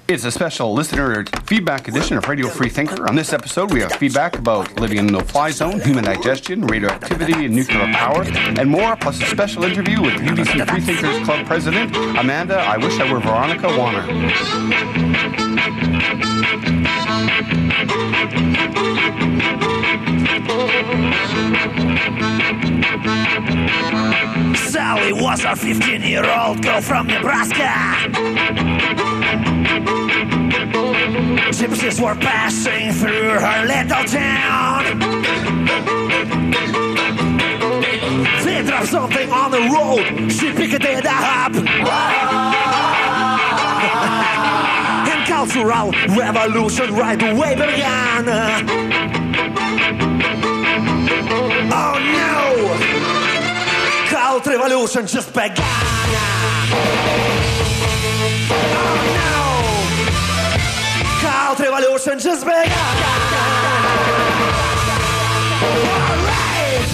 It's a special listener feedback edition of Radio Free Thinker. On this episode, we have feedback about living in the no-fly zone, human digestion, radioactivity, and nuclear power, and more, plus a special interview with UBC Free Thinkers Club President, Amanda, I wish I were Veronica Warner. Sally was a 15-year-old girl from Nebraska. Gypsies were passing through her little town. They dropped something on the road. She picked it up. And cultural revolution right away began. Oh no! Cult revolution just began. Oh no! Cult revolution just began. All right.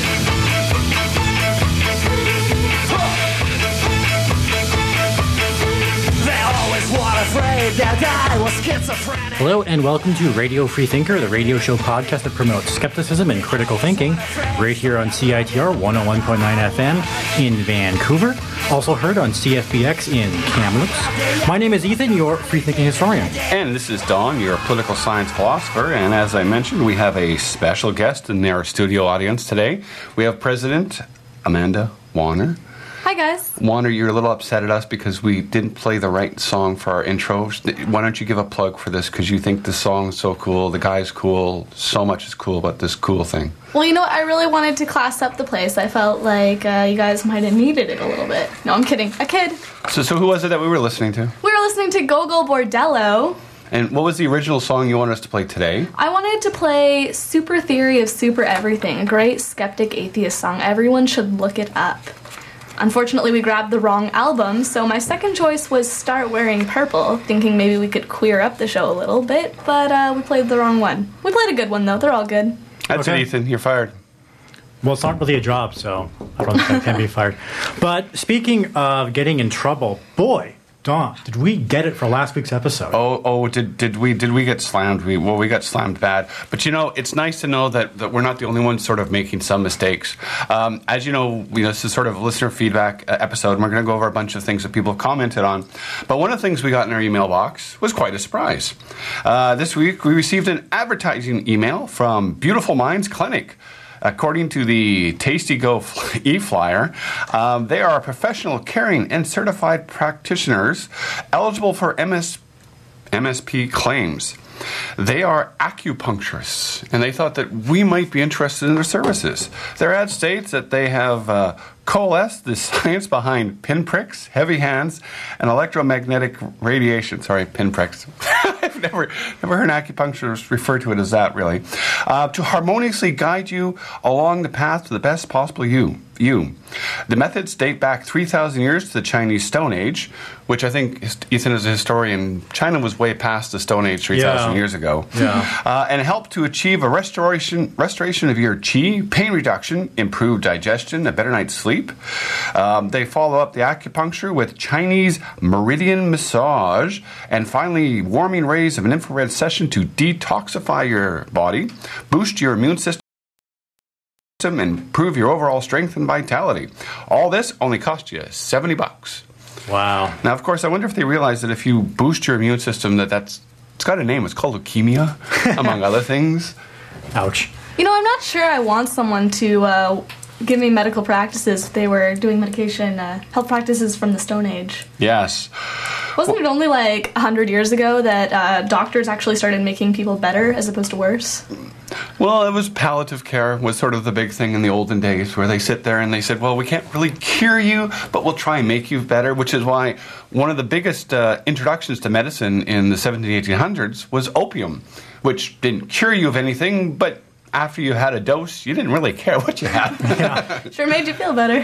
They always were afraid that I was schizophrenic. Hello and welcome to Radio Free Thinker, the radio show podcast that promotes skepticism and critical thinking, right here on CITR 101.9 FM in Vancouver, also heard on CFBX in Kamloops. My name is Ethan, your free thinking historian. And this is Don, your political science philosopher, and as I mentioned, we have a special guest in our studio audience today. We have President Amanda Warner. Hi, guys. Warner, you're a little upset at us because we didn't play the right song for our intro. Why don't you give a plug for this? Because you think the song's so cool, the guy's cool, so much is cool about this cool thing. Well, you know what? I really wanted to class up the place. I felt like you guys might have needed it a little bit. No, I'm kidding. A kid. So who was it that we were listening to? We were listening to Gogol Bordello. And what was the original song you wanted us to play today? I wanted to play Super Theory of Super Everything, a great skeptic atheist song. Everyone should look it up. Unfortunately, we grabbed the wrong album, so my second choice was Start Wearing Purple, thinking maybe we could queer up the show a little bit, but we played the wrong one. We played a good one, though. They're all good. That's it, Ethan. You're fired. Well, it's not really a job, so I don't think I can be fired. But speaking of getting in trouble, boy, Don, did we get it for last week's episode? Did we get slammed? We got slammed bad. But you know, it's nice to know that we're not the only ones sort of making some mistakes. As you know, this is sort of a listener feedback episode, and we're going to go over a bunch of things that people have commented on. But one of the things we got in our email box was quite a surprise. This week, we received an advertising email from Beautiful Minds Clinic. According to the Tasty Go e-flyer, they are professional, caring, and certified practitioners eligible for MSP claims. They are acupuncturists, and they thought that we might be interested in their services. Their ad states that they have coalesced the science behind pinpricks, heavy hands, and electromagnetic radiation. Sorry, pinpricks. I've never heard acupuncturists refer to it as that, really. To harmoniously guide you along the path to the best possible you. The methods date back 3,000 years to the Chinese Stone Age, which I think, Ethan, as a historian, China was way past the Stone Age 3,000 years ago. Yeah. And help to achieve a restoration of your qi, pain reduction, improved digestion, a better night's sleep. They follow up the acupuncture with Chinese meridian massage, and finally warming rays of an infrared session to detoxify your body, boost your immune system, and improve your overall strength and vitality. All this only cost you $70. Wow. Now, of course, I wonder if they realize that if you boost your immune system, it's got a name. It's called leukemia, among other things. Ouch. You know, I'm not sure I want someone to give me medical practices if they were doing medication, health practices from the Stone Age. Yes. Wasn't it only like 100 years ago that doctors actually started making people better as opposed to worse? Well, it was palliative care was sort of the big thing in the olden days, where they sit there and they said, well, we can't really cure you, but we'll try and make you better, which is why one of the biggest introductions to medicine in the 1800s was opium, which didn't cure you of anything, but after you had a dose, you didn't really care what you had. Yeah. Sure made you feel better.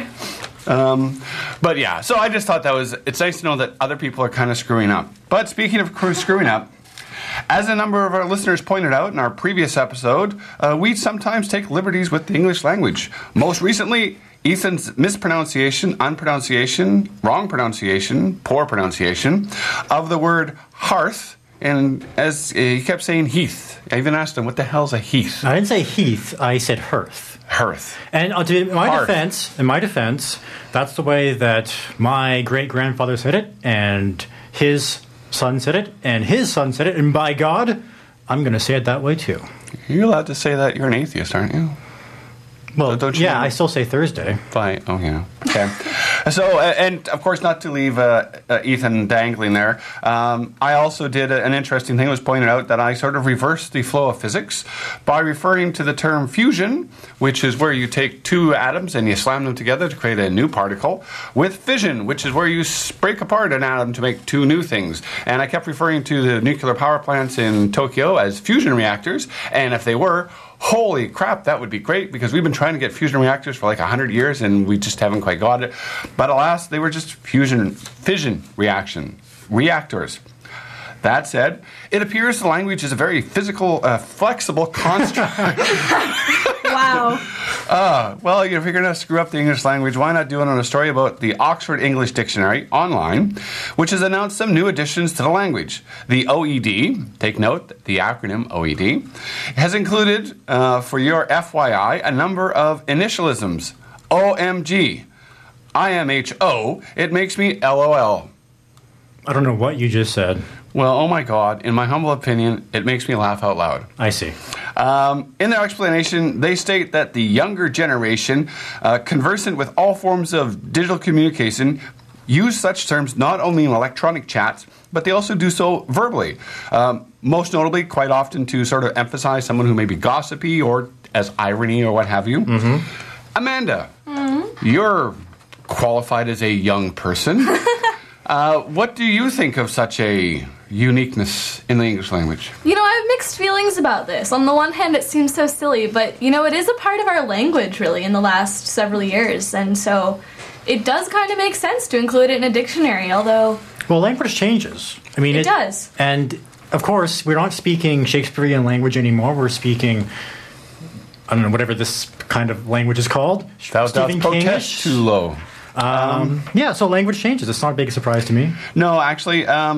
But yeah, so I just thought it's nice to know that other people are kind of screwing up. But speaking of screwing up, as a number of our listeners pointed out in our previous episode, we sometimes take liberties with the English language. Most recently, Ethan's mispronunciation, unpronunciation, wrong pronunciation, poor pronunciation of the word hearth, and as he kept saying heath. I even asked him, what the hell's a heath? I didn't say heath. I said hearth. Hearth. And in my defense, that's the way that my great-grandfather said it, and his son said it, and his son said it, and by God, I'm going to say it that way too. You're allowed to say that you're an atheist, aren't you? Well, don't you know? I still say Thursday. Oh, yeah. Okay. So, and of course, not to leave Ethan dangling there, I also did an interesting thing. It was pointed out that I sort of reversed the flow of physics by referring to the term fusion, which is where you take two atoms and you slam them together to create a new particle, with fission, which is where you break apart an atom to make two new things. And I kept referring to the nuclear power plants in Tokyo as fusion reactors, and if they were, holy crap, that would be great, because we've been trying to get fusion reactors for like 100 years and we just haven't quite got it. But alas, they were just fission reactors. That said, it appears the language is a very physical, flexible construct. Wow. Well, if you're going to screw up the English language, why not do it on a story about the Oxford English Dictionary online, which has announced some new additions to the language. The OED, take note, the acronym OED, has included, for your FYI, a number of initialisms. OMG, IMHO, it makes me LOL. I don't know what you just said. Well, oh my God, in my humble opinion, it makes me laugh out loud. I see. In their explanation, they state that the younger generation, conversant with all forms of digital communication, use such terms not only in electronic chats, but they also do so verbally. Most notably, quite often to sort of emphasize someone who may be gossipy or as irony or what have you. Mm-hmm. Amanda, you're qualified as a young person. What do you think of such a uniqueness in the English language? You know, I have mixed feelings about this. On the one hand, it seems so silly, but, you know, it is a part of our language, really, in the last several years, and so it does kind of make sense to include it in a dictionary, although... Well, language changes. I mean, it does. And, of course, we're not speaking Shakespearean language anymore. We're speaking... I don't know, whatever this kind of language is called. Thou dost protest too low. Yeah, so language changes. It's not a big surprise to me. No, actually, I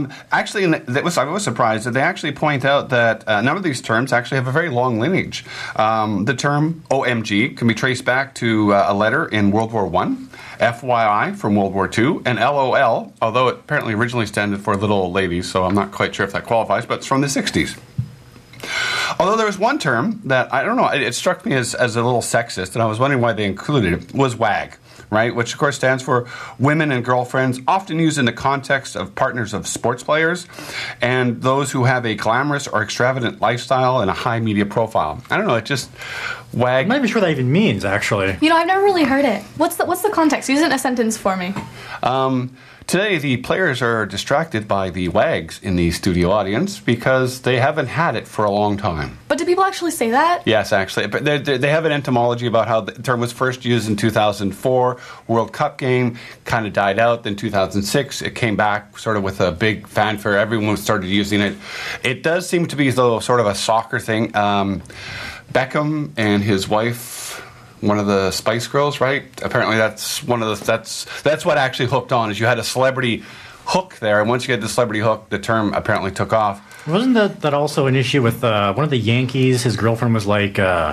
was surprised that they actually point out that a number of these terms actually have a very long lineage. The term OMG can be traced back to a letter in World War I, FYI from World War II, and LOL, although it apparently originally standed for little old ladies, so I'm not quite sure if that qualifies, but it's from the 60s. Although there was one term that, I don't know, it struck me as a little sexist, and I was wondering why they included it, was WAG. Right, which of course stands for women and girlfriends, often used in the context of partners of sports players and those who have a glamorous or extravagant lifestyle and a high media profile. I don't know, it just WAG. I'm not even sure what that even means, actually. You know, I've never really heard it. What's the context? Use it in a sentence for me. Today, the players are distracted by the WAGs in the studio audience because they haven't had it for a long time. But do people actually say that? Yes, actually. But they have an etymology about how the term was first used in 2004. World Cup game kind of died out. Then 2006, it came back sort of with a big fanfare. Everyone started using it. It does seem to be as though sort of a soccer thing. Beckham and his wife... one of the Spice Girls, right? Apparently that's one of the that's what actually hooked on, is you had a celebrity hook there, and once you get the celebrity hook, the term apparently took off. Wasn't that also an issue with one of the Yankees? His girlfriend was like the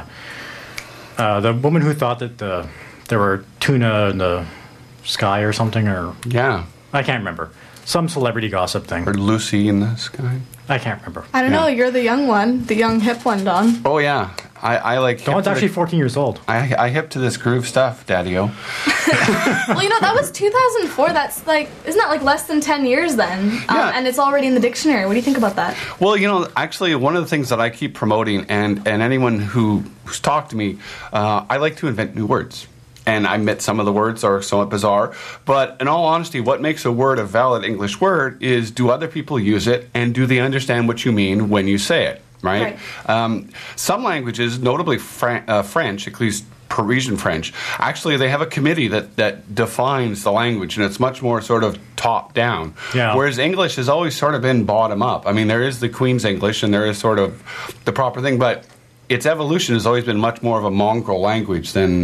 woman who thought that there were tuna in the sky or something, or yeah, I can't remember. Some celebrity gossip thing. Or Lucy in the sky. I can't remember. I don't know. You're the young one, the young hip one, Don. Oh yeah, I like. Dawn's actually 14 years old. I hip to this groove stuff, Daddy-o. Well, you know, that was 2004. That's like, isn't that like less than 10 years then? Yeah. And it's already in the dictionary. What do you think about that? Well, you know, actually, one of the things that I keep promoting, and anyone who's talked to me, I like to invent new words. And I admit some of the words are somewhat bizarre. But in all honesty, what makes a word a valid English word is, do other people use it, and do they understand what you mean when you say it, right? Some languages, notably French, at least Parisian French, actually they have a committee that defines the language, and it's much more sort of top-down. Yeah. Whereas English has always sort of been bottom-up. I mean, there is the Queen's English, and there is sort of the proper thing, but its evolution has always been much more of a mongrel language than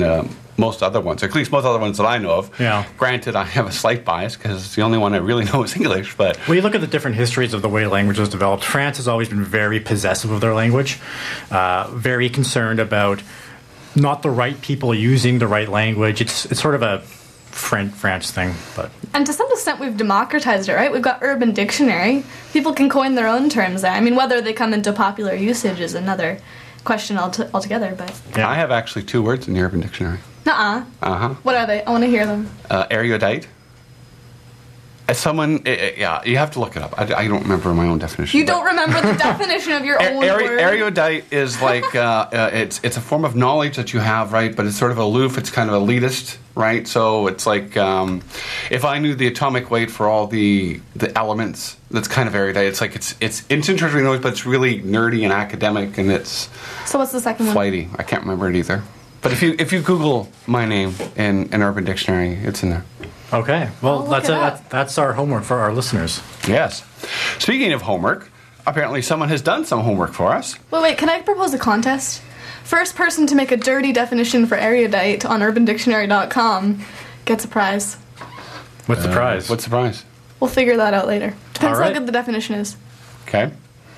most other ones, at least most other ones that I know of. Yeah. Granted, I have a slight bias because the only one I really know is English, but... Well, you look at the different histories of the way languages developed. France has always been very possessive of their language, very concerned about not the right people using the right language. It's sort of a French thing, but... And to some extent, we've democratized it, right? We've got Urban Dictionary. People can coin their own terms there. I mean, whether they come into popular usage is another question altogether, but... Yeah. I have actually 2 words in the Urban Dictionary. Nuh-uh. Uh-huh. What are they? I want to hear them. Erudite. As someone, yeah, you have to look it up. I don't remember my own definition. You don't remember the definition of your own word? Erudite is like, it's a form of knowledge that you have, right? But it's sort of aloof. It's kind of elitist, right? So it's like, if I knew the atomic weight for all the elements, that's kind of erudite. It's like, it's interesting knowledge, but it's really nerdy and academic, and it's... So what's the second one? Flighty. I can't remember it either. But if you Google my name in an Urban Dictionary, it's in there. Okay. Well, I'll look it up. that's our homework for our listeners. Yes. Speaking of homework, apparently someone has done some homework for us. Wait, can I propose a contest? First person to make a dirty definition for erudite on urbandictionary.com gets a prize. What's the prize? What's the prize? We'll figure that out later. Depends All right. how good the definition is. Okay.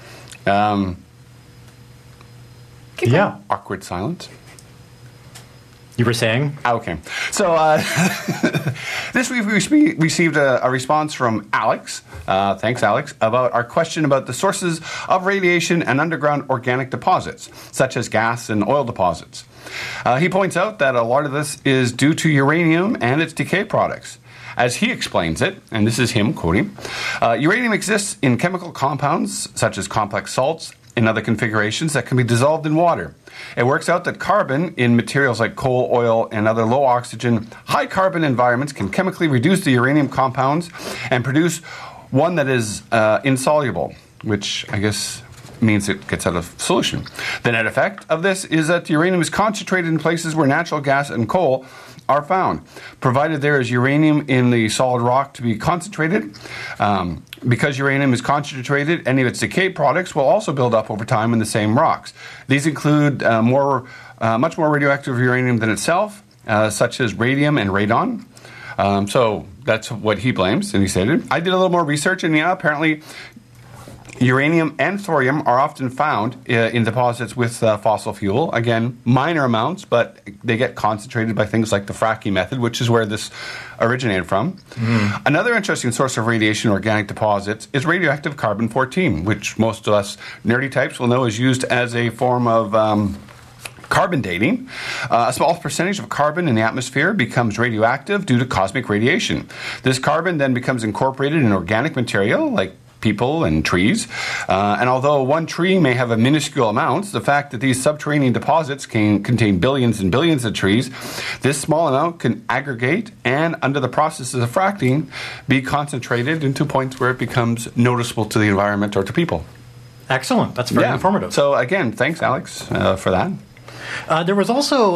Keep going. Yeah. Awkward silence. You were saying? Okay. So this week we received a response from Alex. Thanks, Alex, about our question about the sources of radiation and underground organic deposits, such as gas and oil deposits. He points out that a lot of this is due to uranium and its decay products. As he explains it, and this is him quoting, uranium exists in chemical compounds such as complex salts and other configurations that can be dissolved in water. It works out that carbon in materials like coal, oil, and other low oxygen, high carbon environments can chemically reduce the uranium compounds and produce one that is insoluble, which I guess means it gets out of solution. The net effect of this is that the uranium is concentrated in places where natural gas and coal are found. Provided there is uranium in the solid rock to be concentrated, because uranium is concentrated, any of its decay products will also build up over time in the same rocks. These include much more radioactive uranium than itself, such as radium and radon. So that's what he blames, and he stated. I did a little more research, and yeah, apparently uranium and thorium are often found in deposits with fossil fuel. Again, minor amounts, but they get concentrated by things like the fracking method, which is where this originated from. Another interesting source of radiation in organic deposits is radioactive carbon-14, which most of us nerdy types will know is used as a form of carbon dating. A small percentage of carbon in the atmosphere becomes radioactive due to cosmic radiation. This carbon then becomes incorporated in organic material like people and trees. And although one tree may have a minuscule amount, the fact that these subterranean deposits can contain billions and billions of trees, this small amount can aggregate and, under the processes of fracking, be concentrated into points where it becomes noticeable to the environment or to people. Excellent. That's very informative. So again, thanks, Alex, for that. There was also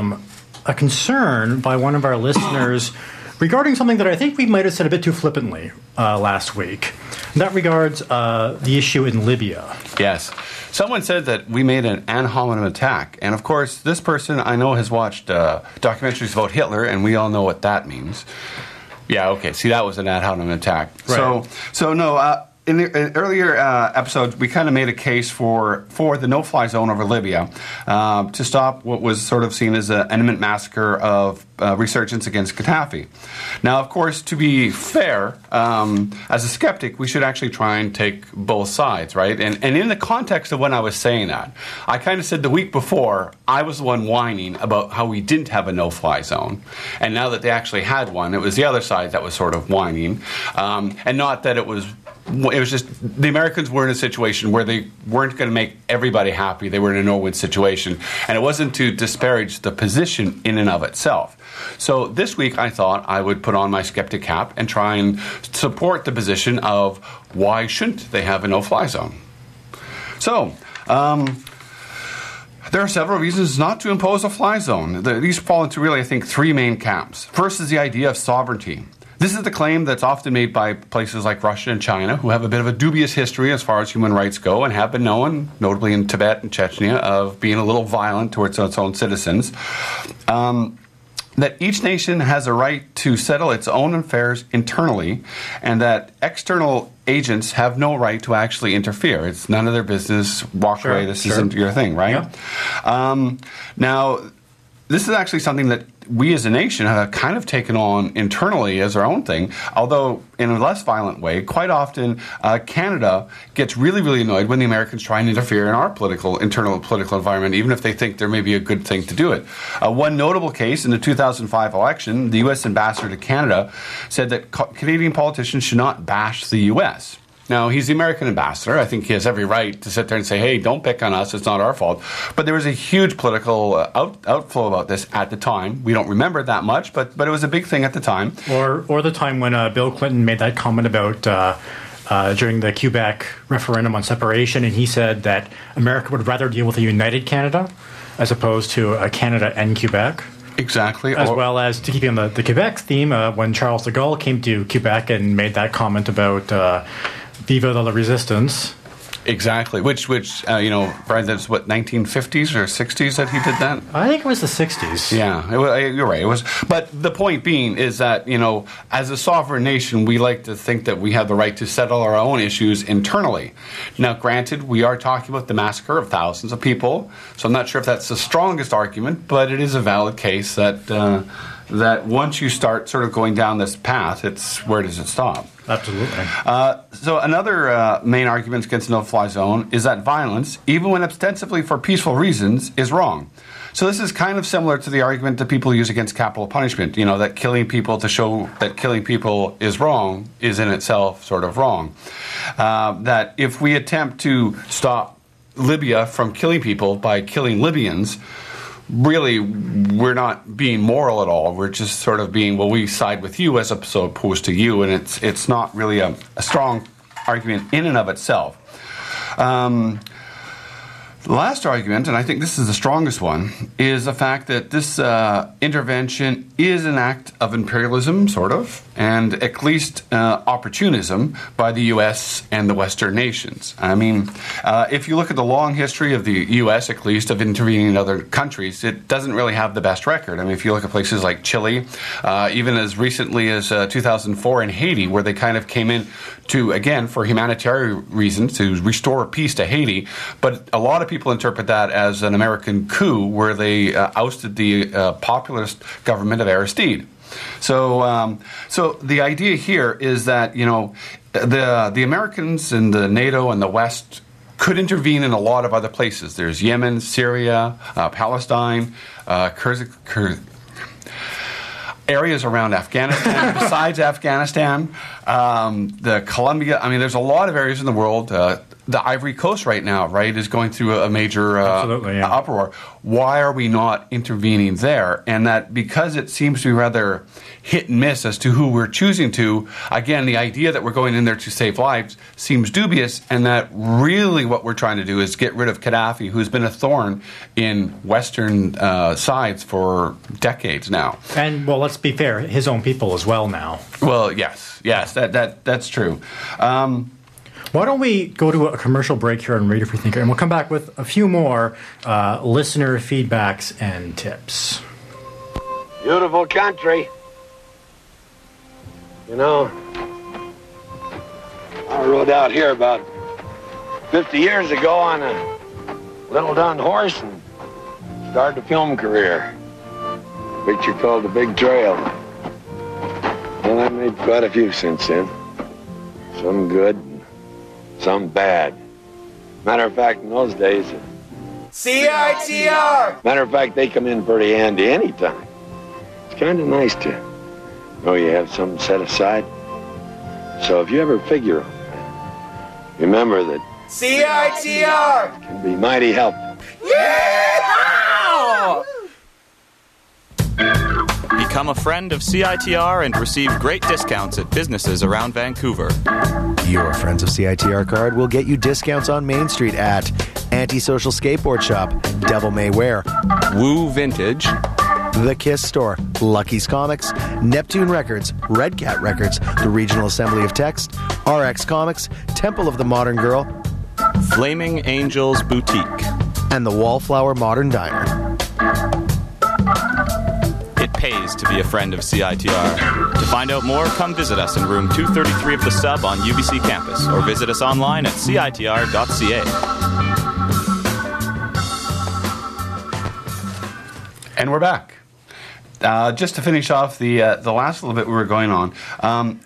a concern by one of our listeners regarding something that I think we might have said a bit too flippantly last week. That regards the issue in Libya. Yes. Someone said that we made an ad hominem attack. And of course, this person I know has watched documentaries about Hitler, and we all know what that means. Yeah, okay. See, that was an ad hominem attack. Right. So no, in the earlier episodes, we kind of made a case for the no-fly zone over Libya to stop what was sort of seen as an imminent massacre of resurgence against Gaddafi. Now, of course, to be fair, as a skeptic, we should actually try and take both sides, right? And in the context of when I was saying that, I kind of said the week before, I was the one whining about how we didn't have a no-fly zone. And now that they actually had one, it was the other side that was sort of whining. And not that it was just the Americans were in a situation where they weren't going to make everybody happy. They were in a no-win situation. And it wasn't to disparage the position in and of itself. So this week I thought I would put on my skeptic cap and try and support the position of why shouldn't they have a no-fly zone. So, there are several reasons not to impose a fly zone. These fall into really, I think, three main camps. First is the idea of sovereignty. This is the claim that's often made by places like Russia and China, who have a bit of a dubious history as far as human rights go and have been known, notably in Tibet and Chechnya, of being a little violent towards its own citizens. that each nation has a right to settle its own affairs internally, and that external agents have no right to actually interfere. It's none of their business. Walk away. This isn't your thing, right? Yeah. Now, this is actually something that we as a nation have kind of taken on internally as our own thing, although in a less violent way. Quite often, Canada gets really, really annoyed when the Americans try and interfere in our internal political environment, even if they think there may be a good thing to do it. One notable case in the 2005 election, the U.S. ambassador to Canada said that Canadian politicians should not bash the U.S. Now, he's the American ambassador. I think he has every right to sit there and say, hey, don't pick on us. It's not our fault. But there was a huge political outflow about this at the time. We don't remember that much, but it was a big thing at the time. Or the time when Bill Clinton made that comment about during the Quebec referendum on separation, and he said that America would rather deal with a united Canada as opposed to a Canada and Quebec. Exactly. As well as, to keep on the Quebec theme, when Charles de Gaulle came to Quebec and made that comment about Viva la Resistance. Exactly. Which Brian, that's what, 1950s or 60s that he did that? I think it was the 60s. Yeah, you're right. It was. But the point being is that, as a sovereign nation, we like to think that we have the right to settle our own issues internally. Now, granted, we are talking about the massacre of thousands of people, so I'm not sure if that's the strongest argument, but it is a valid case that once you start sort of going down this path, it's where does it stop? Absolutely. So another main argument against the no-fly zone is that violence, even when ostensibly for peaceful reasons, is wrong. So this is kind of similar to the argument that people use against capital punishment, that killing people to show that killing people is wrong is in itself sort of wrong. That if we attempt to stop Libya from killing people by killing Libyans, really, we're not being moral at all. We're just sort of being, well, we side with you as opposed to you, and it's not really a strong argument in and of itself. The last argument, and I think this is the strongest one, is the fact that this intervention is an act of imperialism, sort of, and at least opportunism by the U.S. and the Western nations. I mean, if you look at the long history of the U.S., at least, of intervening in other countries, it doesn't really have the best record. I mean, if you look at places like Chile, even as recently as 2004 in Haiti, where they kind of came in to, again, for humanitarian reasons, to restore peace to Haiti, but a lot of people interpret that as an American coup where they ousted the populist government of Aristide. So the idea here is that, the Americans and the NATO and the West could intervene in a lot of other places. There's Yemen, Syria, Palestine, areas around Afghanistan, besides Afghanistan, the Colombia. I mean, there's a lot of areas in the world. The Ivory Coast right now, right, is going through a major uproar. Why are we not intervening there? And that because it seems to be rather hit and miss as to who we're choosing to, again, the idea that we're going in there to save lives seems dubious, and that really what we're trying to do is get rid of Gaddafi, who's been a thorn in Western sides for decades now. And, well, let's be fair, his own people as well now. Well, yes, that's true. Why don't we go to a commercial break here on Radio Free Thinker, and we'll come back with a few more listener feedbacks and tips. Beautiful country. I rode out here about 50 years ago on a little dun horse and started a film career. A picture called The Big Trail. Well, I've made quite a few since then. Some good, some bad. Matter of fact, in those days... CITR! Matter of fact, they come in pretty handy anytime. It's kind of nice to know you have something set aside. So if you ever figure on that, remember that... CITR! Can be mighty helpful. Yeah! Become a friend of CITR and receive great discounts at businesses around Vancouver. Your Friends of CITR card will get you discounts on Main Street at Antisocial Skateboard Shop, Devil May Wear, Woo Vintage, The Kiss Store, Lucky's Comics, Neptune Records, Red Cat Records, the Regional Assembly of Text, RX Comics, Temple of the Modern Girl, Flaming Angels Boutique, and the Wallflower Modern Diner. It pays pays to be a friend of CITR. To find out more, come visit us in room 233 of the Sub on UBC campus, or visit us online at citr.ca. And we're back. Just to finish off the last little bit we were going on,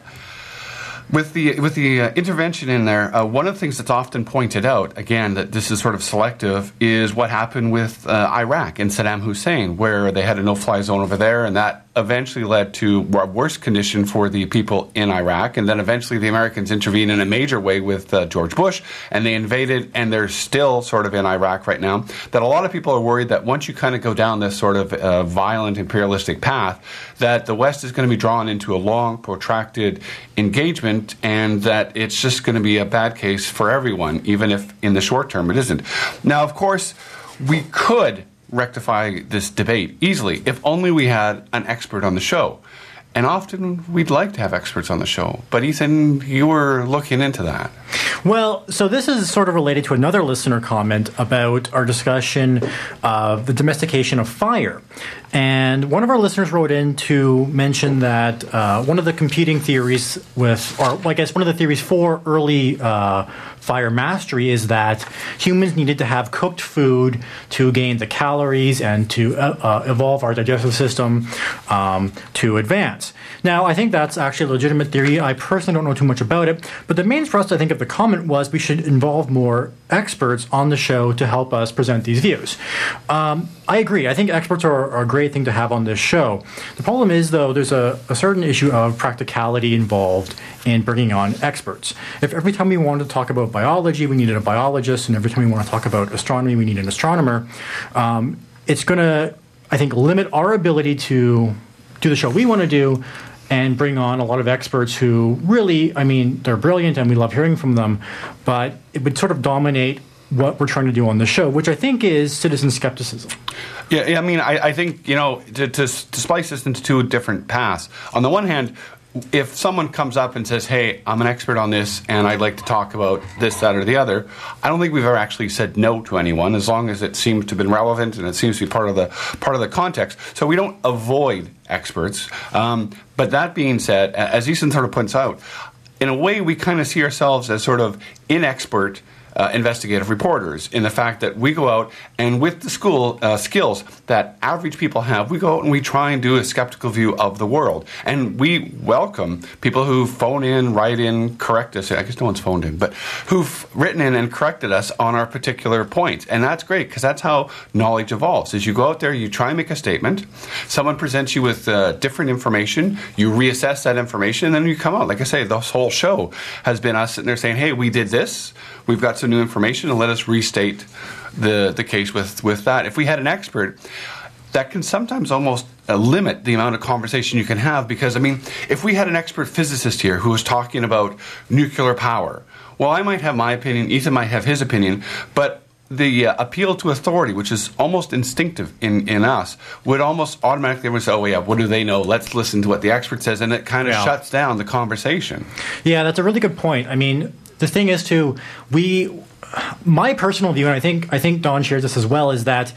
with the intervention in there, one of the things that's often pointed out, again, that this is sort of selective, is what happened with Iraq and Saddam Hussein, where they had a no-fly zone over there, and that eventually led to a worse condition for the people in Iraq, and then eventually the Americans intervened in a major way with George Bush, and they invaded, and they're still sort of in Iraq right now, that a lot of people are worried that once you kind of go down this sort of violent imperialistic path, that the West is going to be drawn into a long, protracted engagement, and that it's just going to be a bad case for everyone, even if in the short term it isn't. Now, of course, we could rectify this debate easily if only we had an expert on the show. And often we'd like to have experts on the show. But Ethan, you were looking into that. Well, so this is sort of related to another listener comment about our discussion of the domestication of fire. And one of our listeners wrote in to mention that one of the competing theories with, or I guess one of the theories for early fire mastery is that humans needed to have cooked food to gain the calories and to evolve our digestive system to advance. Now, I think that's actually a legitimate theory. I personally don't know too much about it, but the main thrust, I think, of the comment was we should involve more experts on the show to help us present these views. I agree. I think experts are a great thing to have on this show. The problem is, though, there's a certain issue of practicality involved in bringing on experts. If every time we wanted to talk about biology, we needed a biologist, and every time we want to talk about astronomy, we need an astronomer, it's going to, I think, limit our ability to do the show we want to do and bring on a lot of experts who really, I mean, they're brilliant and we love hearing from them, but it would sort of dominate what we're trying to do on the show, which I think is citizen skepticism. Yeah, I mean, I think, you know, to splice this into two different paths. On the one hand, if someone comes up and says, hey, I'm an expert on this and I'd like to talk about this, that, or the other, I don't think we've ever actually said no to anyone, as long as it seems to have been relevant and it seems to be part of the context. So we don't avoid experts. But that being said, as Ethan sort of points out, in a way we kind of see ourselves as sort of inexpert investigative reporters, in the fact that we go out and with the skills that average people have, we go out and we try and do a skeptical view of the world. And we welcome people who phone in, write in, correct us. I guess no one's phoned in, but who've written in and corrected us on our particular points. And that's great, because that's how knowledge evolves. As you go out there, you try and make a statement, someone presents you with different information, you reassess that information, and then you come out. Like I say, this whole show has been us sitting there saying, hey, we did this, we've got some new information, and let us restate the case with that. If we had an expert, that can sometimes almost limit the amount of conversation you can have, because, I mean, if we had an expert physicist here who was talking about nuclear power, well, I might have my opinion, Ethan might have his opinion, but the appeal to authority, which is almost instinctive in us, would almost automatically say, oh, yeah, what do they know? Let's listen to what the expert says, and it kind of shuts down the conversation. Yeah, that's a really good point. I mean, the thing is, too, my personal view, and I think Don shares this as well, is that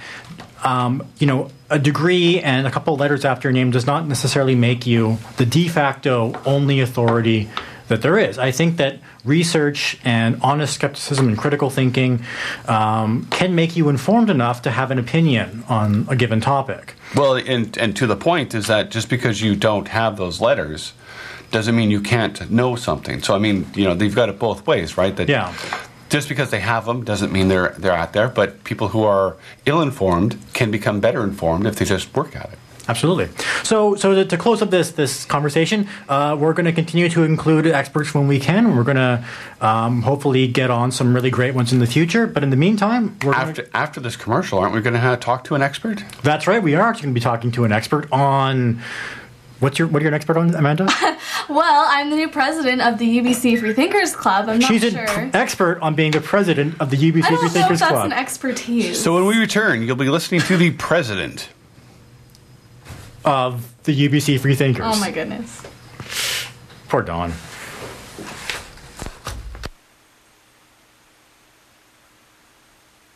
a degree and a couple of letters after your name does not necessarily make you the de facto only authority that there is. I think that research and honest skepticism and critical thinking can make you informed enough to have an opinion on a given topic. Well, and to the point is that just because you don't have those letters doesn't mean you can't know something. So, I mean, they've got it both ways, right? That just because they have them doesn't mean they're out there, but people who are ill-informed can become better informed if they just work at it. Absolutely. So to close up this conversation, we're going to continue to include experts when we can. We're going to hopefully get on some really great ones in the future. But in the meantime, after this commercial, aren't we going to talk to an expert? That's right. We are actually going to be talking to an expert on... What are you an expert on, Amanda? Well, I'm the new president of the UBC Freethinkers Club. I'm not sure. She's an expert on being the president of the UBC Freethinkers Club. I don't know if that's an expertise. So when we return, you'll be listening to the president of the UBC Freethinkers. Oh, my goodness. Poor Don.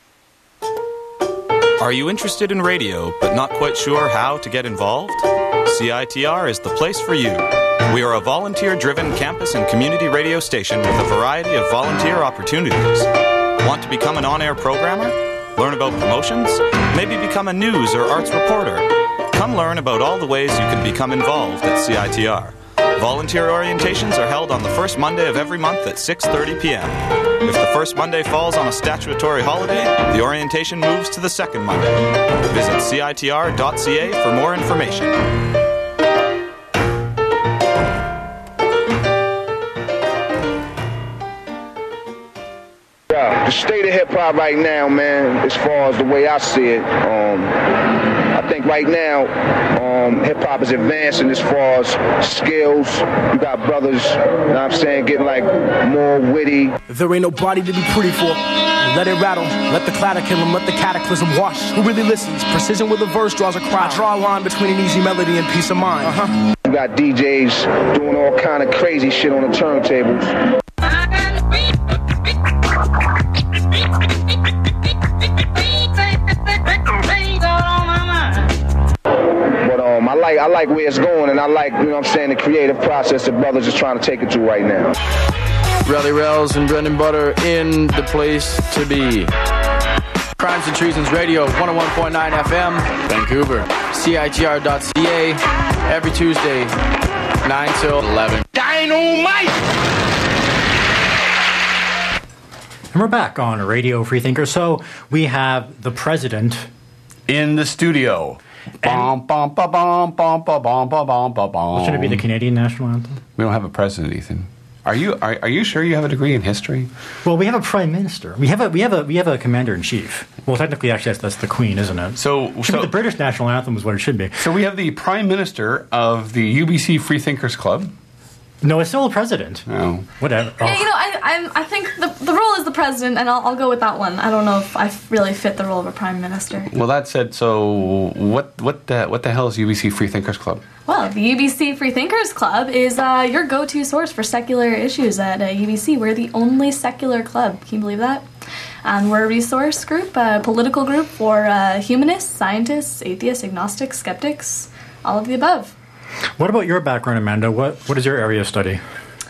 Are you interested in radio but not quite sure how to get involved? CITR is the place for you. We are a volunteer-driven campus and community radio station with a variety of volunteer opportunities. Want to become an on-air programmer? Learn about promotions? Maybe become a news or arts reporter? Come learn about all the ways you can become involved at CITR. Volunteer orientations are held on the first Monday of every month at 6:30 p.m. If the first Monday falls on a statutory holiday, the orientation moves to the second Monday. Visit CITR.ca for more information. The state of hip-hop right now, man, as far as the way I see it, I think right now, hip-hop is advancing as far as skills. You got brothers, you know what I'm saying, getting like more witty. There ain't nobody to be pretty for. Let it rattle, let the clatter kill him, let the cataclysm wash. Who really listens? Precision with a verse draws a cry. Draw a line between an easy melody and peace of mind. You got DJs doing all kind of crazy shit on the turntables. I like where it's going, and I like, you know what I'm saying, the creative process that brothers is trying to take it to right now. Rally Rails and Brendan Butter in the place to be. Crimes and Treasons Radio, 101.9 FM, Vancouver. CITR.ca, every Tuesday, 9 till 11. Dynamite! And we're back on Radio Freethinker. So we have the president in the studio. Shouldn't it be the Canadian national anthem? We don't have a president, Ethan. Are you sure you have a degree in history? Well, we have a prime minister. We have a commander in chief. Well, technically, actually, that's the Queen, isn't it? So the British national anthem is what it should be. So we have the prime minister of the UBC Freethinkers Club. No, it's still a president. Oh. Whatever. Yeah, you know, I think the role is the president, and I'll go with that one. I don't know if I really fit the role of a prime minister. Well, that said, so what the hell is UBC Freethinkers Club? Well, the UBC Freethinkers Club is your go-to source for secular issues at UBC. We're the only secular club. Can you believe that? And we're a resource group, a political group for humanists, scientists, atheists, agnostics, skeptics, all of the above. What about your background, Amanda? What is your area of study?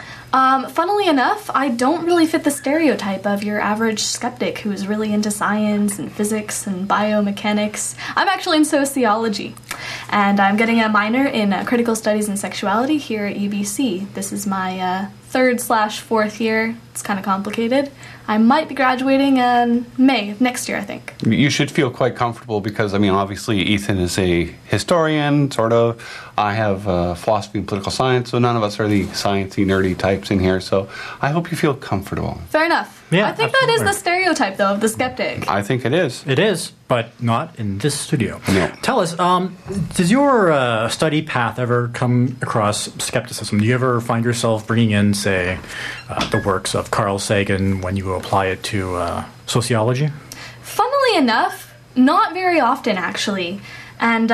Funnily enough, I don't really fit the stereotype of your average skeptic who's really into science and physics and biomechanics. I'm actually in sociology, and I'm getting a minor in critical studies and sexuality here at UBC. This is my 3rd/4th year. It's kind of complicated. I might be graduating in May of next year, I think. You should feel quite comfortable because, I mean, obviously Ethan is a historian, sort of. I have philosophy and political science, so none of us are the sciencey, nerdy types in here, so I hope you feel comfortable. Fair enough. Yeah, I think absolutely. that is the stereotype, though, of the skeptic. I think it is. It is, but not in this studio. No. Tell us, does your study path ever come across skepticism? Do you ever find yourself bringing in, say, the works of Carl Sagan when you apply it to sociology? Funnily enough, not very often, actually. And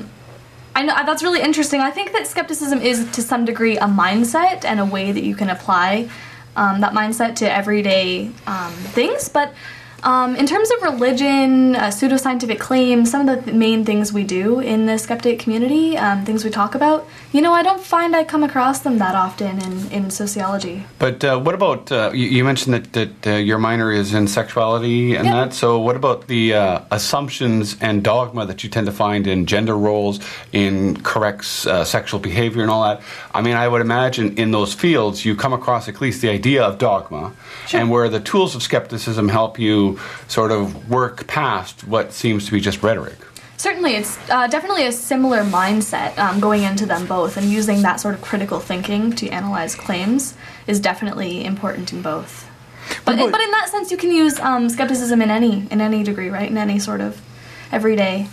I know that's really interesting. I think that skepticism is, to some degree, a mindset and a way that you can apply that mindset to everyday things. But in terms of religion, pseudoscientific claims, some of the main things we do in the skeptic community, things we talk about, you know, I don't find I come across them that often in sociology. But what about, you mentioned that your minor is in sexuality and that, so what about the assumptions and dogma that you tend to find in gender roles, in correct sexual behavior and all that? I mean, I would imagine in those fields you come across at least the idea of dogma, and where the tools of skepticism help you sort of work past what seems to be just rhetoric. Certainly, it's definitely a similar mindset going into them both, and using that sort of critical thinking to analyze claims is definitely important in both. But in that sense, you can use skepticism in any degree, right? In any sort of everyday.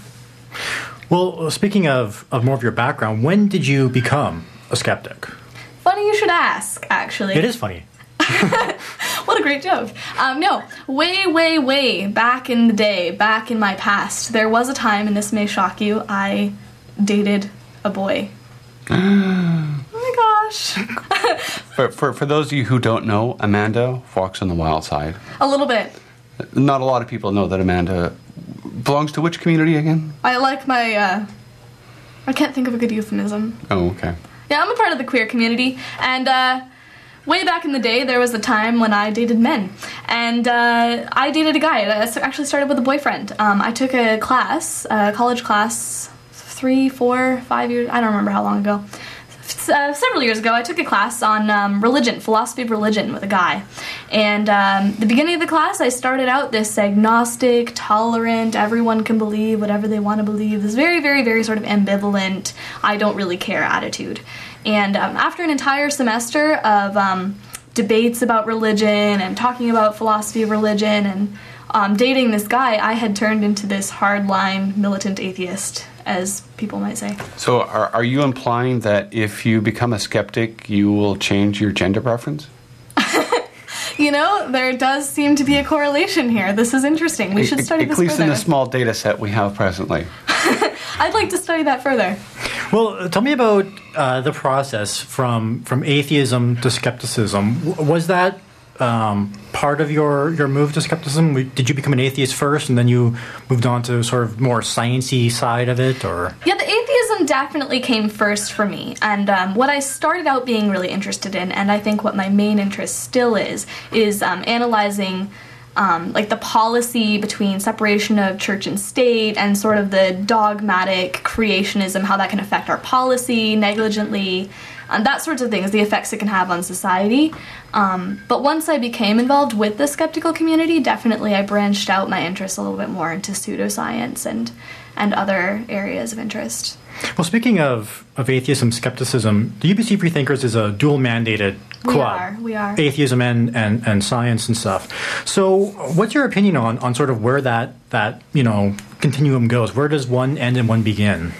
Well, speaking of more of your background, when did you become a skeptic? Funny you should ask, actually. It is funny. What a great joke. No, way back in the day, back in my past, there was a time, and this may shock you, I dated a boy. Oh my gosh. For those of you who don't know, Amanda walks on the wild side. A little bit. Not a lot of people know that Amanda belongs to which community again? I like my I can't think of a good euphemism. Oh, okay. Yeah, I'm a part of the queer community, and way back in the day, there was a time when I dated men, and I dated a guy. It actually started with a boyfriend. I took a class, a college class, 3, 4, 5 years, I don't remember how long ago. Several years ago, I took a class on religion, philosophy of religion with a guy. And the beginning of the class, I started out this agnostic, tolerant, everyone can believe whatever they want to believe, this very, very, very sort of ambivalent, I don't really care attitude. And after an entire semester of debates about religion and talking about philosophy of religion and dating this guy, I had turned into this hardline militant atheist, as people might say. So are you implying that if you become a skeptic, you will change your gender preference? You know, there does seem to be a correlation here. This is interesting. We should study this further. At least in the small data set we have presently. I'd like to study that further. Well, tell me about the process from atheism to skepticism. Was that part of your move to skepticism? Did you become an atheist first, and then you moved on to sort of more sciencey side of it, or? Yeah, the atheism definitely came first for me, and what I started out being really interested in, and I think what my main interest still is analyzing like the policy between separation of church and state and sort of the dogmatic creationism, how that can affect our policy negligently, and that sorts of things, the effects it can have on society. But once I became involved with the skeptical community, definitely I branched out my interests a little bit more into pseudoscience and other areas of interest. Well, speaking of atheism, skepticism, the UBC Freethinkers is a dual-mandated club. We are. Atheism and science and stuff. So what's your opinion on sort of where that continuum goes? Where does one end and one begin?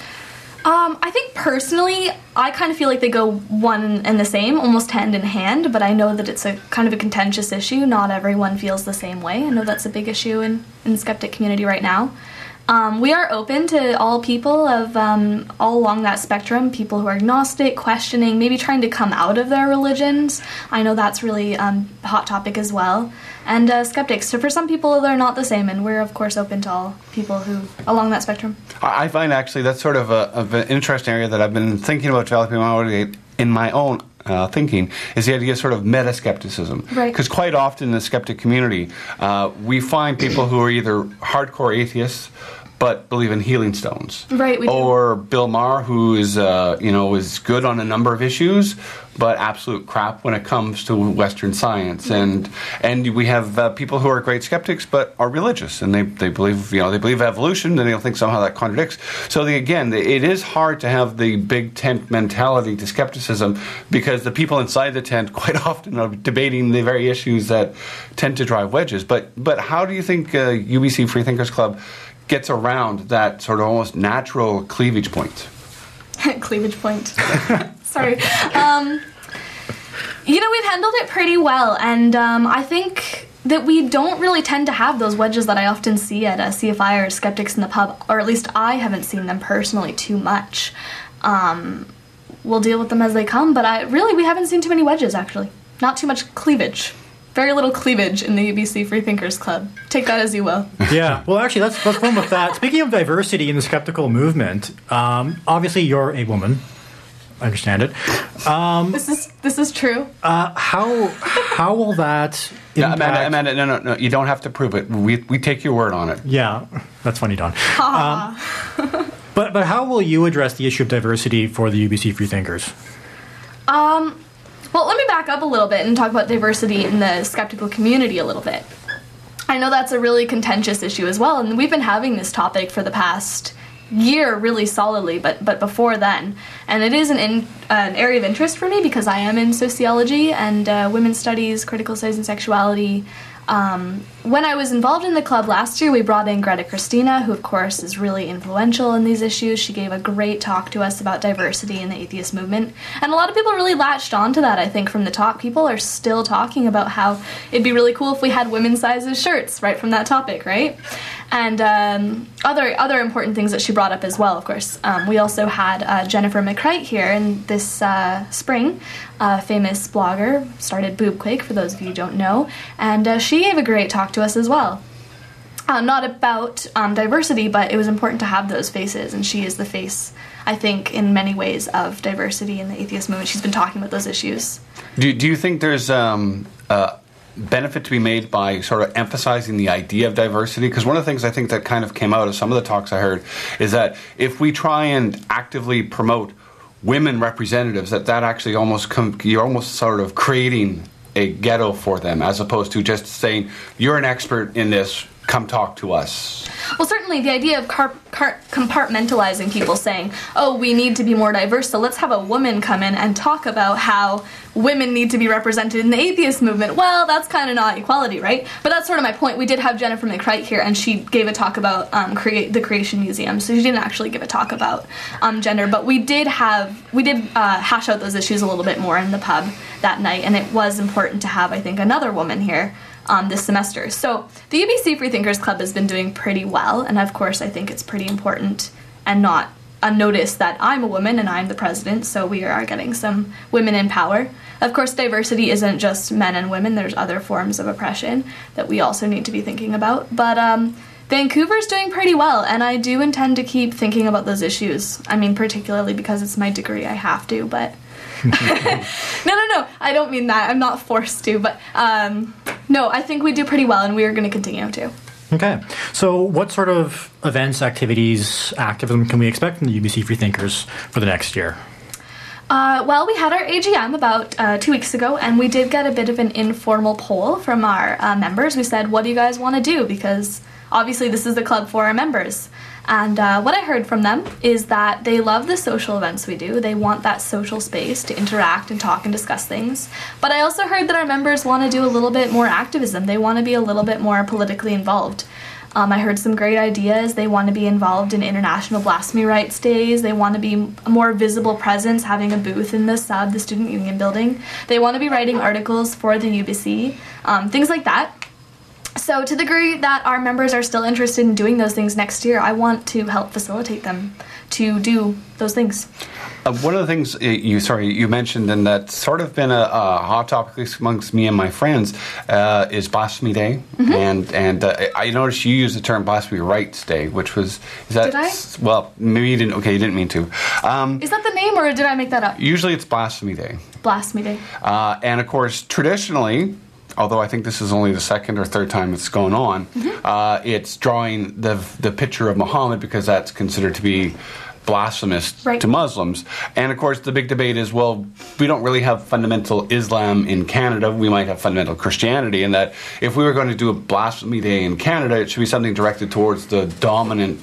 I think personally, I kind of feel like they go one and the same, almost hand in hand, but I know that it's a kind of a contentious issue. Not everyone feels the same way. I know that's a big issue in the skeptic community right now. We are open to all people of all along that spectrum, people who are agnostic, questioning, maybe trying to come out of their religions. I know that's really a hot topic as well. And skeptics. So for some people, they're not the same, and we're, of course, open to all people who along that spectrum. I find, actually, that's sort of an interesting area that I've been thinking about developing in my own thinking, is the idea of sort of meta-skepticism. Right. Because quite often in the skeptic community, we find people who are either hardcore atheists, but believe in healing stones. Right, we do. Or Bill Maher, who is is good on a number of issues, but absolute crap when it comes to Western science. And we have people who are great skeptics, but are religious, and they believe evolution, and they don't think somehow that contradicts. So it is hard to have the big tent mentality to skepticism, because the people inside the tent quite often are debating the very issues that tend to drive wedges. But how do you think UBC Freethinkers Club gets around that sort of almost natural cleavage point? Cleavage point. Sorry. We've handled it pretty well, and I think that we don't really tend to have those wedges that I often see at CFI or Skeptics in the Pub, or at least I haven't seen them personally too much. We'll deal with them as they come, but we haven't seen too many wedges, actually. Not too much cleavage. Very little cleavage in the UBC Freethinkers Club. Take that as you will. Yeah. Well, actually, let's run with that. Speaking of diversity in the skeptical movement, obviously you're a woman. I understand it. This is true. How will that impact? Amanda, no. You don't have to prove it. We take your word on it. Yeah. That's funny, Don. But how will you address the issue of diversity for the UBC Freethinkers? Well, let me back up a little bit and talk about diversity in the skeptical community a little bit. I know that's a really contentious issue as well, and we've been having this topic for the past year really solidly, but before then. And it is an area of interest for me because I am in sociology and women's studies, critical studies and sexuality. When I was involved in the club last year, we brought in Greta Christina, who of course is really influential in these issues. She gave a great talk to us about diversity in the atheist movement. And a lot of people really latched onto that, I think, from the talk. People are still talking about how it'd be really cool if we had women's sizes shirts right from that topic, right? And other important things that she brought up as well, of course. We also had Jennifer McCreight here in this spring, a famous blogger, started Boobquake, for those of you who don't know, and she gave a great talk to us as well. not about diversity, but it was important to have those faces, and she is the face, I think, in many ways of diversity in the atheist movement. She's been talking about those issues. Do you think there's benefit to be made by sort of emphasizing the idea of diversity? Because one of the things I think that kind of came out of some of the talks I heard is that if we try and actively promote women representatives, that actually you're almost sort of creating a ghetto for them, as opposed to just saying, you're an expert in this, come talk to us. Well, certainly the idea of compartmentalizing people, saying, oh, we need to be more diverse, so let's have a woman come in and talk about how women need to be represented in the atheist movement. Well, that's kind of not equality, right? But that's sort of my point. We did have Jennifer McCreight here, and she gave a talk about the Creation Museum, so she didn't actually give a talk about gender, but we did hash out those issues a little bit more in the pub that night, and it was important to have, I think, another woman here this semester. So the UBC Freethinkers Club has been doing pretty well, and of course I think it's pretty important and not unnoticed that I'm a woman and I'm the president, so we are getting some women in power. Of course, diversity isn't just men and women, there's other forms of oppression that we also need to be thinking about, but Vancouver's doing pretty well, and I do intend to keep thinking about those issues. I mean, particularly because it's my degree, I have to, but No, I don't mean that. I'm not forced to, but no, I think we do pretty well, and we are going to continue to. Okay. So what sort of events, activities, activism can we expect from the UBC Freethinkers for the next year? Well, we had our AGM about 2 weeks ago, and we did get a bit of an informal poll from our members. We said, what do you guys want to do? Because obviously this is the club for our members. And what I heard from them is that they love the social events we do. They want that social space to interact and talk and discuss things. But I also heard that our members want to do a little bit more activism. They want to be a little bit more politically involved. I heard some great ideas. They want to be involved in International Blasphemy Rights Days. They want to be a more visible presence, having a booth in the SUB, the Student Union Building. They want to be writing articles for the UBC, things like that. So to the degree that our members are still interested in doing those things next year, I want to help facilitate them to do those things. One of the things you mentioned, and that's sort of been a hot topic amongst me and my friends, is Blasphemy Day. Mm-hmm. And I noticed you used the term Blasphemy Rights Day, which was... Did I? Well, maybe you didn't. Okay, you didn't mean to. Is that the name, or did I make that up? Usually it's Blasphemy Day. Blasphemy Day. And of course, traditionally... although I think this is only the second or third time it's going on, it's drawing the picture of Muhammad because that's considered to be blasphemous to Muslims. And of course the big debate is, well, we don't really have fundamental Islam in Canada. We might have fundamental Christianity, and that if we were going to do a Blasphemy Day in Canada, it should be something directed towards the dominant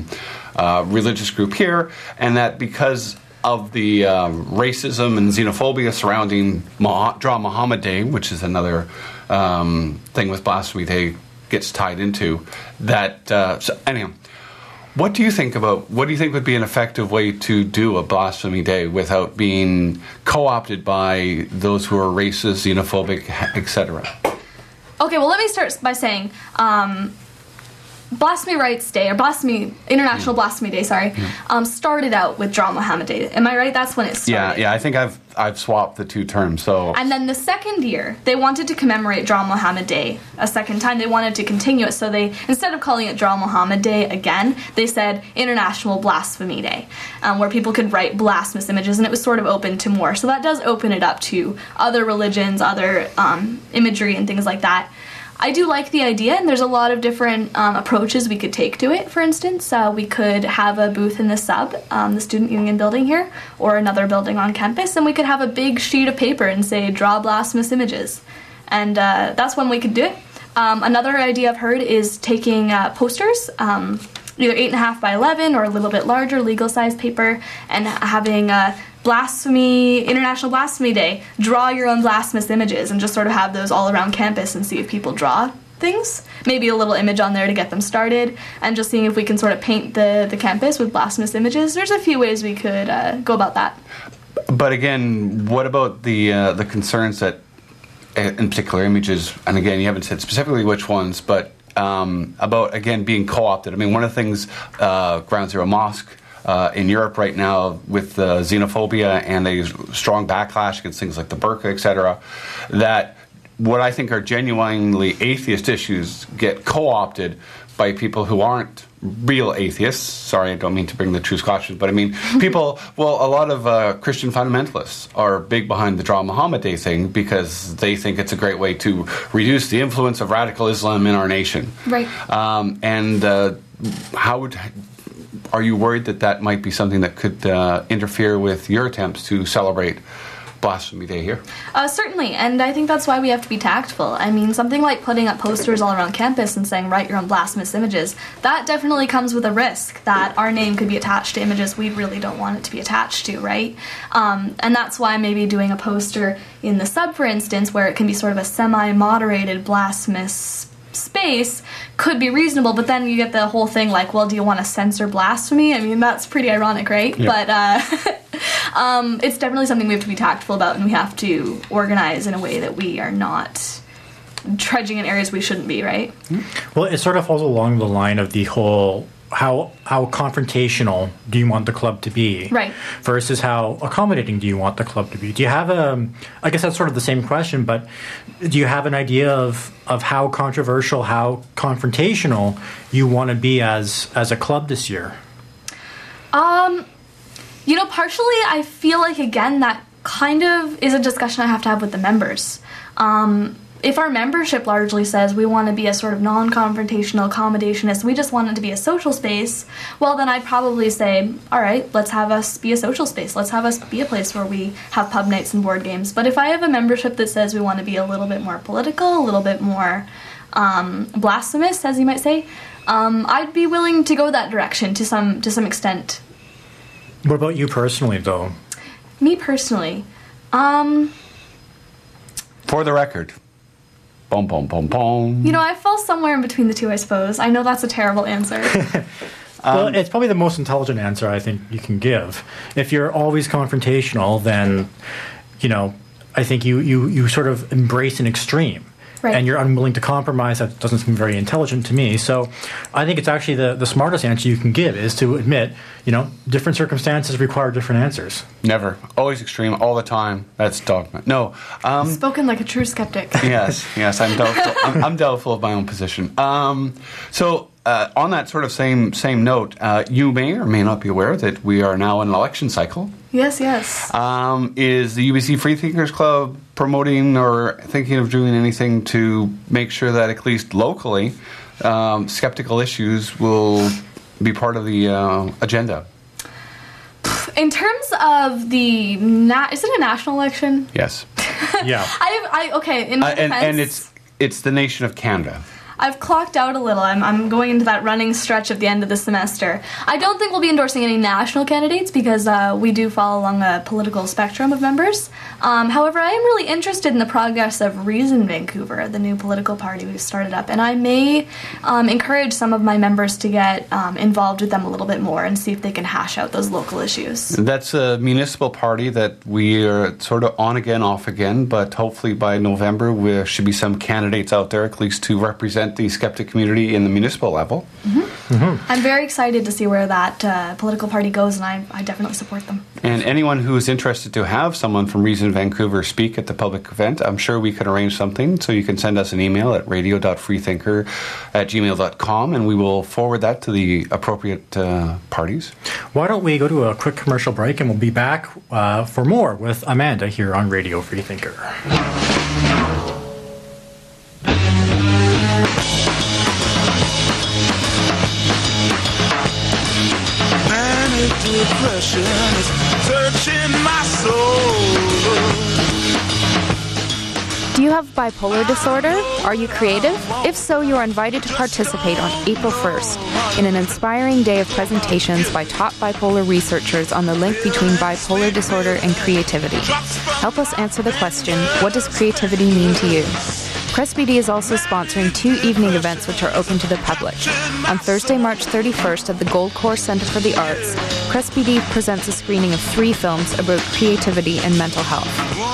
religious group here, and that because of the racism and xenophobia surrounding Draw Muhammad Day, which is another thing with Blasphemy Day gets tied into, that... so anyhow, what do you think would be an effective way to do a Blasphemy Day without being co-opted by those who are racist, xenophobic, etc.? Okay, well, let me start by saying... Blasphemy Rights Day, or International Blasphemy Day, started out with Draw Muhammad Day. Am I right? That's when it started. Yeah. I think I've swapped the two terms. So. And then the second year, they wanted to commemorate Draw Muhammad Day a second time. They wanted to continue it, so they, instead of calling it Draw Muhammad Day again, they said International Blasphemy Day, where people could write blasphemous images, and it was sort of open to more. So that does open it up to other religions, other imagery, and things like that. I do like the idea, and there's a lot of different approaches we could take to it. For instance, we could have a booth in the SUB, the Student Union Building here, or another building on campus, and we could have a big sheet of paper and say, draw blasphemous images. And that's one way we could do it. Another idea I've heard is taking posters, either 8.5 by 11 or a little bit larger, legal-sized paper, and having International Blasphemy Day, draw your own blasphemous images, and just sort of have those all around campus and see if people draw things. Maybe a little image on there to get them started, and just seeing if we can sort of paint the campus with blasphemous images. There's a few ways we could go about that. But again, what about the concerns that, in particular images, and again, you haven't said specifically which ones, but about, again, being co-opted. I mean, one of the things, Ground Zero Mosque, in Europe right now with xenophobia and a strong backlash against things like the burqa, etc., that what I think are genuinely atheist issues get co-opted by people who aren't real atheists. Sorry, I don't mean to bring the true Scottish, but I mean people, well, a lot of Christian fundamentalists are big behind the Draw Muhammad Day thing because they think it's a great way to reduce the influence of radical Islam in our nation. Right. Are you worried that might be something that could interfere with your attempts to celebrate Blasphemy Day here? Certainly, and I think that's why we have to be tactful. I mean, something like putting up posters all around campus and saying, write your own blasphemous images, that definitely comes with a risk that our name could be attached to images we really don't want it to be attached to, right? And that's why maybe doing a poster in the sub, for instance, where it can be sort of a semi-moderated blasphemous space could be reasonable, but then you get the whole thing like, well, do you want to censor blasphemy? I mean, that's pretty ironic, right? Yeah. But it's definitely something we have to be tactful about, and we have to organize in a way that we are not trudging in areas we shouldn't be, right? Well, it sort of falls along the line of the whole how confrontational do you want the club to be, right, versus how accommodating do you want the club to be. Do you have I guess that's sort of the same question, but do you have an idea of how controversial, how confrontational you want to be as a club this year? Partially I feel like, again, that kind of is a discussion I have to have with the members. If our membership largely says we want to be a sort of non-confrontational accommodationist, we just want it to be a social space, well, then I'd probably say, all right, let's have us be a social space. Let's have us be a place where we have pub nights and board games. But if I have a membership that says we want to be a little bit more political, a little bit more blasphemous, as you might say, I'd be willing to go that direction to some extent. What about you personally, though? Me personally? For the record. Boom, boom, boom, boom. I fall somewhere in between the two, I suppose. I know that's a terrible answer. Well, it's probably the most intelligent answer I think you can give. If you're always confrontational, then, I think you sort of embrace an extreme. Right. And you're unwilling to compromise. That doesn't seem very intelligent to me. So I think it's actually the smartest answer you can give is to admit, different circumstances require different answers. Never. Always extreme, all the time. That's dogma. No. Spoken like a true skeptic. Yes, I'm doubtful. I'm doubtful of my own position. So on that sort of same note, you may or may not be aware that we are now in an election cycle. Yes. Is the UBC Freethinkers Club promoting or thinking of doing anything to make sure that at least locally, skeptical issues will be part of the agenda? In terms of is it a national election? Yes. Yeah. Okay. In my defense, and it's the nation of Canada. I've clocked out a little. I'm going into that running stretch at the end of the semester. I don't think we'll be endorsing any national candidates because we do fall along a political spectrum of members. However, I am really interested in the progress of Reason Vancouver, the new political party we've started up, and I may encourage some of my members to get involved with them a little bit more and see if they can hash out those local issues. That's a municipal party that we are sort of on again, off again, but hopefully by November there should be some candidates out there at least to represent the skeptic community in the municipal level. Mm-hmm. Mm-hmm. I'm very excited to see where that political party goes, and I definitely support them. And anyone who is interested to have someone from Reason Vancouver speak at the public event, I'm sure we could arrange something, so you can send us an email at radio.freethinker@gmail.com, and we will forward that to the appropriate parties. Why don't we go to a quick commercial break, and we'll be back for more with Amanda here on Radio Freethinker. Depression is searching my soul. Do you have bipolar disorder? Are you creative? If so, you are invited to participate on April 1st in an inspiring day of presentations by top bipolar researchers on the link between bipolar disorder and creativity. Help us answer the question, what does creativity mean to you? Press BD is also sponsoring 2 evening events which are open to the public. On Thursday, March 31st at the Gold Course Centre for the Arts, Press BD presents a screening of 3 films about creativity and mental health.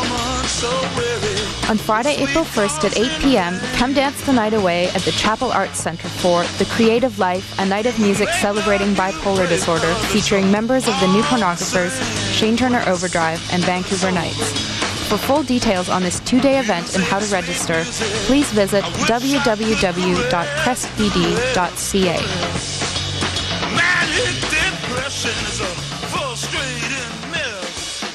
On Friday, April 1st at 8 p.m., come dance the night away at the Chapel Arts Centre for The Creative Life, a night of music celebrating bipolar disorder featuring members of the New Pornographers, Shane Turner Overdrive, and Vancouver Nights. For full details on this 2-day event and how to register, please visit www.crestbd.ca. Manic depression is a frustrating mess.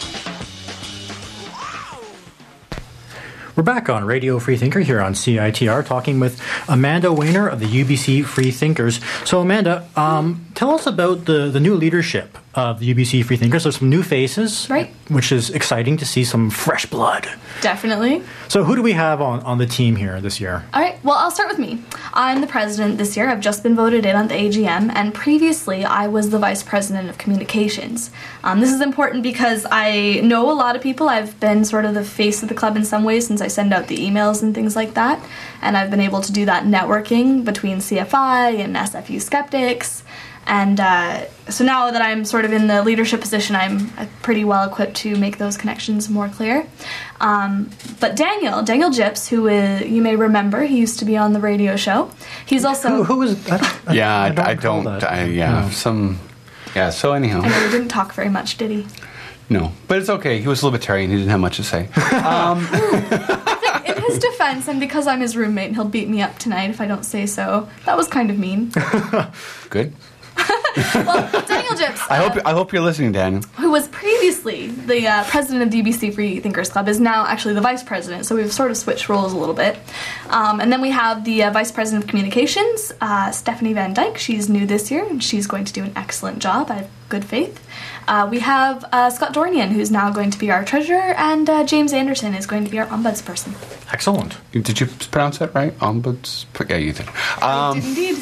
We're back on Radio Free Thinker here on CITR, talking with Amanda Weiner of the UBC Free Thinkers. So, Amanda, tell us about the new leadership of the UBC Free Thinkers. There's some new faces, right? Which is exciting to see, some fresh blood. Definitely. So, who do we have on the team here this year? All right, well, I'll start with me. I'm the president this year. I've just been voted in on the AGM, and previously I was the vice president of communications. This is important because I know a lot of people. I've been sort of the face of the club in some ways since I send out the emails and things like that, and I've been able to do that networking between CFI and SFU skeptics. And so now that I'm sort of in the leadership position, I'm pretty well equipped to make those connections more clear. But Daniel Gyps, who you may remember, he used to be on the radio show. He's also who was? So anyhow, I know he didn't talk very much, did he? No, but it's okay. He was libertarian. He didn't have much to say. In his defense, and because I'm his roommate, he'll beat me up tonight if I don't say so. That was kind of mean. Good. Well, Daniel Gyps. I hope you're listening, Daniel. Who was previously the president of the UBC Free Thinkers Club, is now actually the vice president, so we've sort of switched roles a little bit. And then we have the vice president of communications, Stephanie Van Dyke. She's new this year, and she's going to do an excellent job. I have good faith. We have Scott Dornian, who's now going to be our treasurer, and James Anderson is going to be our ombudsperson. Excellent. Did you pronounce that right? Ombuds? Yeah, you did. I did indeed.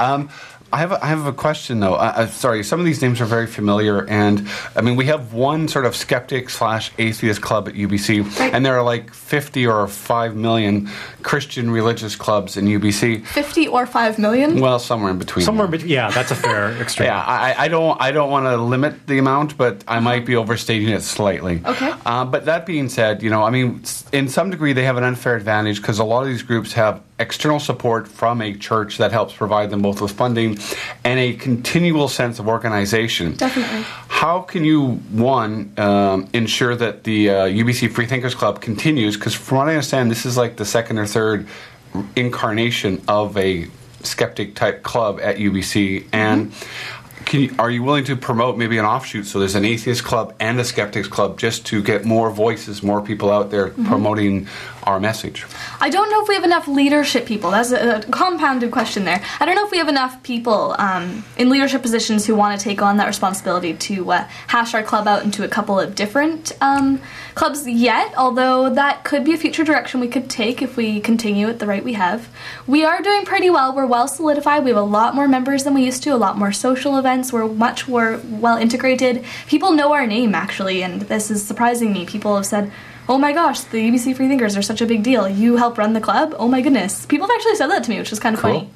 I have a question though. Sorry, some of these names are very familiar, and I mean we have one sort of skeptic/atheist club at UBC, right. And there are like 50 or 5 million Christian religious clubs in UBC. 50 or 5 million? Well, somewhere in between. Yeah, that's a fair extreme. Yeah, I don't want to limit the amount, but I might be overstating it slightly. Okay. But that being said, I mean, in some degree they have an unfair advantage because a lot of these groups have external support from a church that helps provide them both with funding and a continual sense of organization. Definitely. How can you, one, ensure that the UBC Free Thinkers Club continues? Because from what I understand, this is like the second or third incarnation of a skeptic-type club at UBC. And are you willing to promote maybe an offshoot so there's an atheist club and a skeptics club just to get more voices, more people out there promoting our message? I don't know if we have enough leadership people. That's a compounded question there. I don't know if we have enough people in leadership positions who want to take on that responsibility to hash our club out into a couple of different clubs yet, although that could be a future direction we could take if we continue at the rate we have. We are doing pretty well. We're well solidified. We have a lot more members than we used to, a lot more social events. We're much more well integrated. People know our name, actually, and this is surprising me. People have said, oh my gosh, the UBC Free Thinkers are such a big deal. You help run the club? Oh my goodness. People have actually said that to me, which is kind of funny.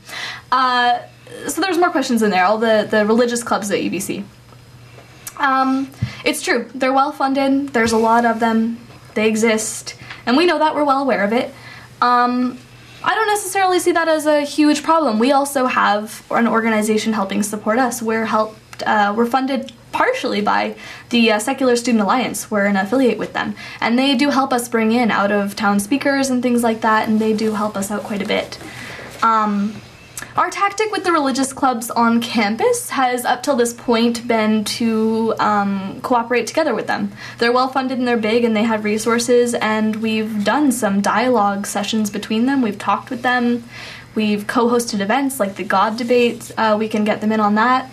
So there's more questions in there, all the religious clubs at UBC. It's true. They're well funded. There's a lot of them. They exist. And we know that. We're well aware of it. I don't necessarily see that as a huge problem. We also have an organization helping support us. We're funded partially by the Secular Student Alliance. We're an affiliate with them, and they do help us bring in out-of-town speakers and things like that, and they do help us out quite a bit. Our tactic with the religious clubs on campus has, up till this point, been to cooperate together with them. They're well-funded and they're big and they have resources, and we've done some dialogue sessions between them. We've talked with them. We've co-hosted events like the God Debate. We can get them in on that.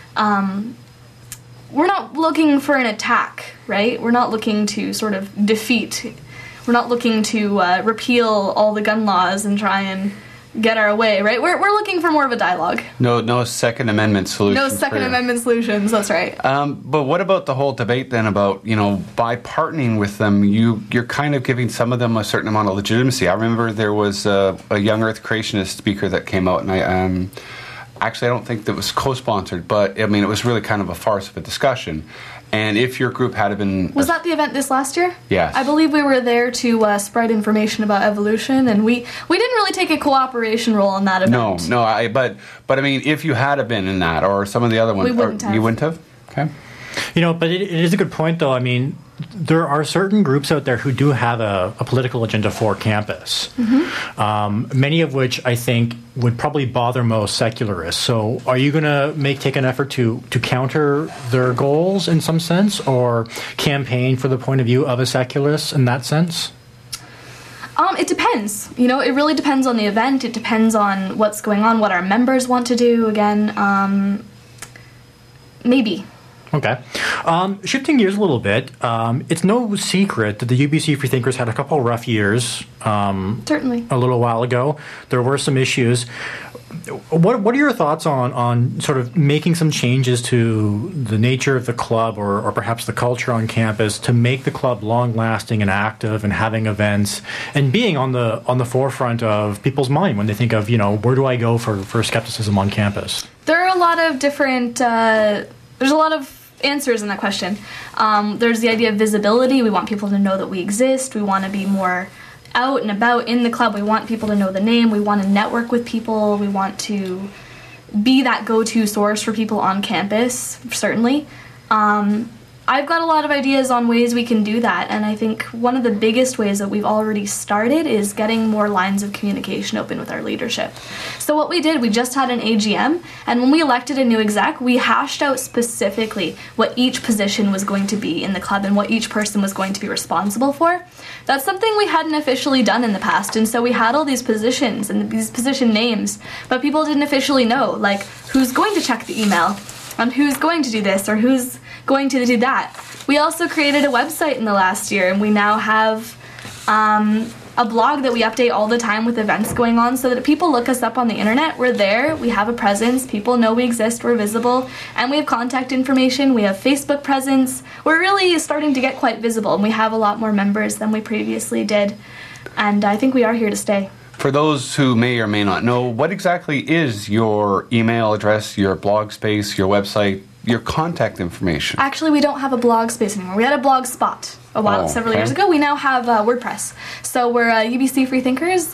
We're not looking for an attack, right? We're not looking to sort of defeat. We're not looking to repeal all the gun laws and try and get our way, right? We're looking for more of a dialogue. No Second Amendment solutions. No Second Amendment solutions, that's right. But what about the whole debate then about, by partnering with them, you're kind of giving some of them a certain amount of legitimacy. I remember there was a young Earth creationist speaker that came out, and I actually I don't think that was co-sponsored, but I mean it was really kind of a farce of a discussion. And if your group had been... Was that the event this last year? Yes. I believe we were there to spread information about evolution, and we didn't really take a cooperation role in that event. No, but I mean, if you had been in that, or some of the other ones... We wouldn't have. You wouldn't have? Okay. But it is a good point, though. I mean, there are certain groups out there who do have a political agenda for campus, many of which I think would probably bother most secularists. So are you going to take an effort to counter their goals in some sense, or campaign for the point of view of a secularist in that sense? It depends. You know, it really depends on the event. It depends on what's going on, what our members want to do. Again, maybe. Okay. Shifting gears a little bit, it's no secret that the UBC Freethinkers had a couple rough years. Certainly. A little while ago. There were some issues. What are your thoughts on sort of making some changes to the nature of the club or perhaps the culture on campus to make the club long-lasting and active and having events and being on the forefront of people's mind when they think of, where do I go for skepticism on campus? There are a lot of different... there's a lot of answers in that question. There's the idea of visibility. We want people to know that we exist. We want to be more out and about in the club. We want people to know the name. We want to network with people. We want to be that go-to source for people on campus, certainly. I've got a lot of ideas on ways we can do that, and I think one of the biggest ways that we've already started is getting more lines of communication open with our leadership. So what we did, we just had an AGM, and when we elected a new exec, we hashed out specifically what each position was going to be in the club and what each person was going to be responsible for. That's something we hadn't officially done in the past, and so we had all these positions and these position names, but people didn't officially know, like, who's going to check the email, and who's going to do this, or who's going to do that. We also created a website in the last year, and we now have a blog that we update all the time with events going on so that if people look us up on the internet, we're there, we have a presence, people know we exist, we're visible, and we have contact information, we have Facebook presence. We're really starting to get quite visible, and we have a lot more members than we previously did, and I think we are here to stay. For those who may or may not know, what exactly is your email address, your blog space, your website, your contact information? Actually, we don't have a blog space anymore. We had a blog spot several years ago. We now have WordPress. So we're UBC Freethinkers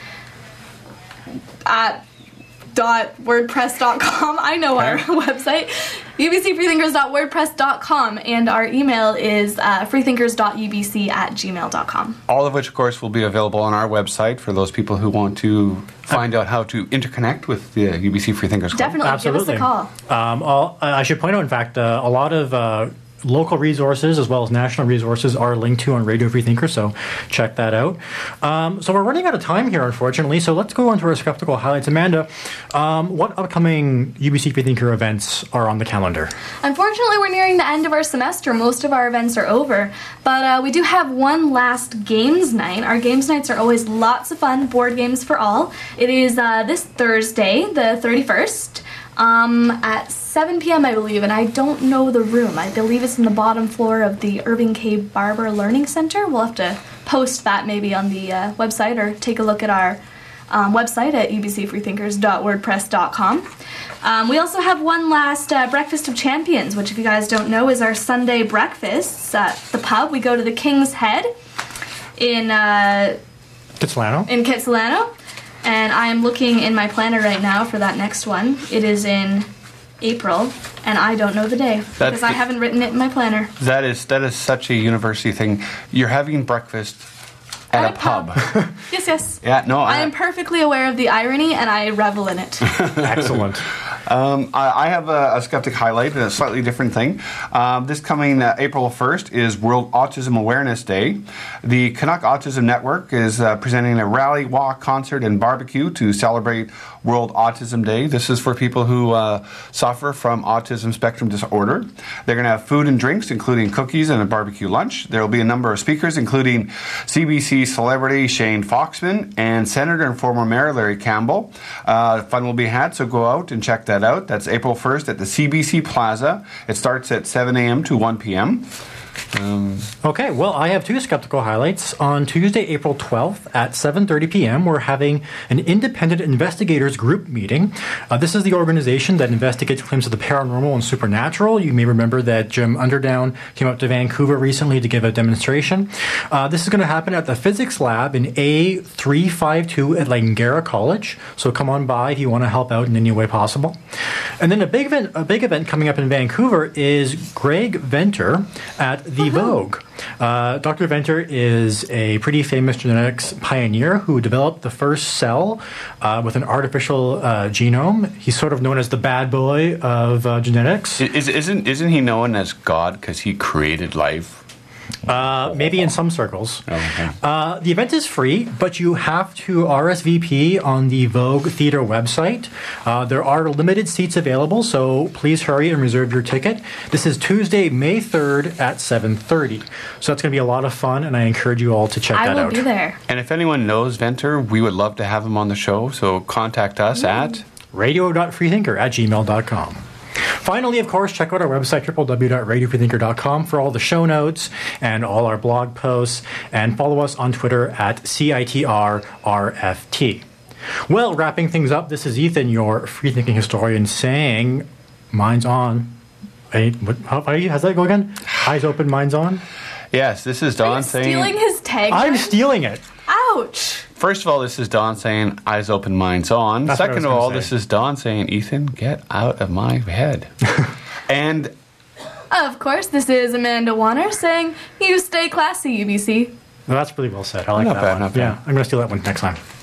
at .wordpress.com. I know our website. ubcfreethinkers.wordpress.com, and our email is freethinkers.ubc@gmail.com. All of which, of course, will be available on our website for those people who want to find out how to interconnect with the UBC Freethinkers Club. Definitely, Absolutely. Give us a call. I should point out, in fact, a lot of local resources as well as national resources are linked to on Radio Freethinker, so check that out. So we're running out of time here, unfortunately, so let's go on to our skeptical highlights. Amanda, what upcoming UBC Freethinker events are on the calendar? Unfortunately, we're nearing the end of our semester. Most of our events are over, but we do have one last games night. Our games nights are always lots of fun, board games for all. It is this Thursday, the 31st, at 7 p.m. I believe, and I don't know the room. I believe it's in the bottom floor of the Irving K. Barber Learning Center. We'll have to post that maybe on the website, or take a look at our website at ubcfreethinkers.wordpress.com. We also have one last Breakfast of Champions, which, if you guys don't know, is our Sunday breakfasts at the pub. We go to the King's Head in Kitsilano. And I am looking in my planner right now for that next one. It is in April, and I don't know the day because I haven't written it in my planner. That is such a university thing. You're having breakfast at a pub. Yes. Yeah, no, I am perfectly aware of the irony, and I revel in it. Excellent. I have a skeptic highlight, a slightly different thing. This coming April 1st is World Autism Awareness Day. The Canuck Autism Network is presenting a rally, walk, concert, and barbecue to celebrate World Autism Day. This is for people who suffer from autism spectrum disorder. They're going to have food and drinks, including cookies and a barbecue lunch. There will be a number of speakers, including CBC celebrity Shane Foxman and Senator and former Mayor Larry Campbell. Fun will be had, so go out and check that out. That's April 1st at the CBC Plaza. It starts at 7 a.m. to 1 p.m. Okay, well, I have two skeptical highlights. On Tuesday, April 12th at 7:30 p.m., we're having an independent investigators group meeting. This is the organization that investigates claims of the paranormal and supernatural. You may remember that Jim Underdown came up to Vancouver recently to give a demonstration. This is going to happen at the physics lab in A352 at Langara College. So come on by if you want to help out in any way possible. And then a big event coming up in Vancouver is Greg Venter at at The Vogue. Dr. Venter is a pretty famous genetics pioneer who developed the first cell with an artificial genome. He's sort of known as the bad boy of genetics. Isn't he known as God because he created life? Maybe in some circles. Oh, okay. The event is free, but you have to RSVP on the Vogue Theatre website. There are limited seats available, so please hurry and reserve your ticket. This is Tuesday, May 3rd at 7:30. So that's going to be a lot of fun, and I encourage you all to check that out. I will be there. And if anyone knows Venter, we would love to have him on the show, so contact us at radio.freethinker@gmail.com. Finally, of course, check out our website, www.radiofreethinker.com, for all the show notes and all our blog posts, and follow us on Twitter at CITRRFT. Well, wrapping things up, this is Ethan, your free-thinking historian, saying, minds on. How does that go again? Eyes open, minds on? Yes, this is Don saying... stealing his tagline? I'm stealing it. Ouch. First of all, this is Don saying, eyes open, minds on. That's Second of all, say. This is Don saying, Ethan, get out of my head. And... Of course, this is Amanda Warner saying, you stay classy, UBC. Well, that's really well said. I like Not that bad, one. not bad. Yeah, I'm going to steal that one next time.